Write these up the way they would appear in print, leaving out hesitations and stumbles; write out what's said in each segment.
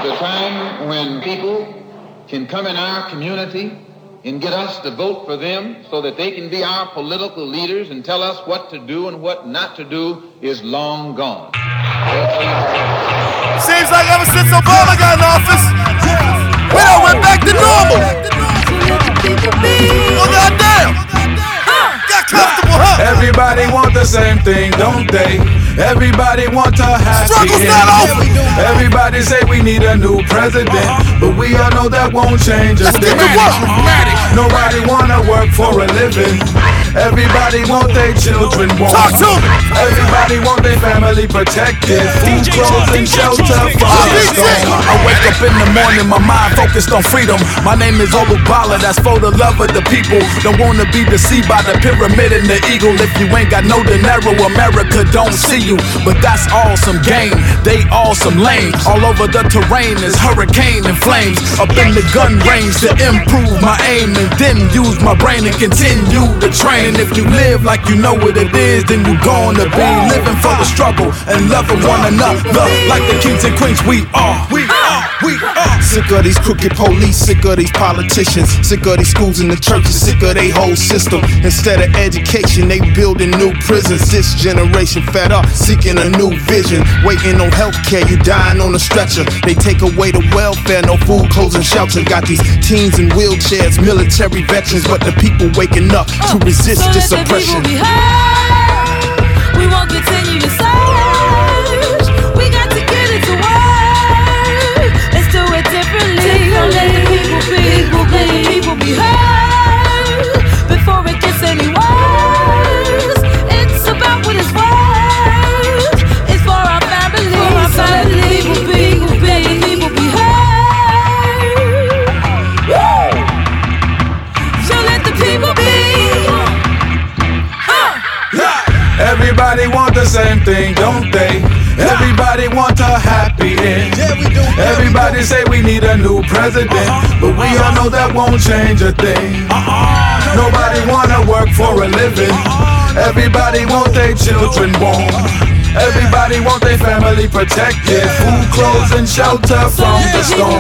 the time when people can come in our community and get us to vote for them so that they can be our political leaders and tell us what to do and what not to do is long gone. Seems like ever since Obama got in office, we done went back to normal. Oh, goddamn. Got comfortable, huh? Everybody want the same thing, don't they? Everybody want a happy Struggle's not over. Everybody say we need a new president, but we all know that won't change a thing. Nobody wanna work for a living. Everybody want their children warm. Talk to me. Everybody want their family protected. Food, clothes, and shelter from the storm. I wake up in the morning, my mind focused on freedom. My name is Olubala, that's for the love of the people. Don't wanna be deceived by the pyramid and the eagle. If you ain't got no dinero, America don't see you. But that's all some game, they all some lame. All over the terrain is hurricane and flames. Up in the gun range to improve my aim, and then use my brain and continue to train. And if you live like you know what it is, then you gonna be living for the struggle and loving one another like the kings and queens we are. We are. Sick of these crooked police, sick of these politicians, sick of these schools and the churches, sick of they whole system. Instead of education, they building new prisons. This generation fed up, seeking a new vision. Waiting on healthcare, you dying on a stretcher. They take away the welfare, no food, clothes, and shelter. Got these teens in wheelchairs, military veterans, but the people waking up to resist this oppression. We won't continue to search. We got to get it to work. Let's do it differently. Don't let the people be. Let the people be heard before it gets any worse. It's about what it's worth. It's for our families. So let the people be. Let the people be heard. So let the people be. Everybody want the same thing, don't they? Everybody want a happy end. Everybody say we need a new president, but we all know that won't change a thing. Nobody wanna work for a living. Everybody want their children warm. Everybody want their family protected. Food, clothes, and shelter from the storm.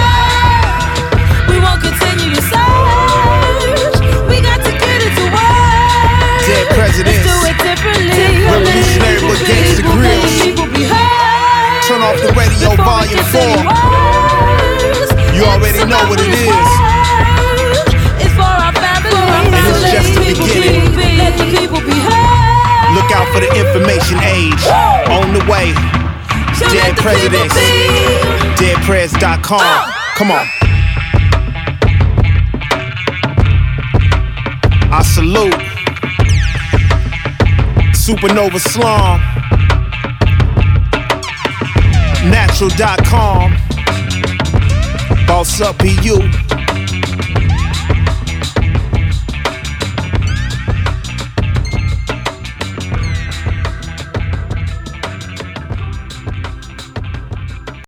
We won't continue to search. We got to get it to work. Dead presidents, let's do it differently. revolutionary but gangsta grills. Turn off the radio, volume 4. You already know what it is. It's for our family. And it's just the beginning. Let the people be heard. Look out for the information age. On the way. Dead Presidents. Deadprez.com. Come on. I salute Supernova Slum, Natural.com, Boss Up BU.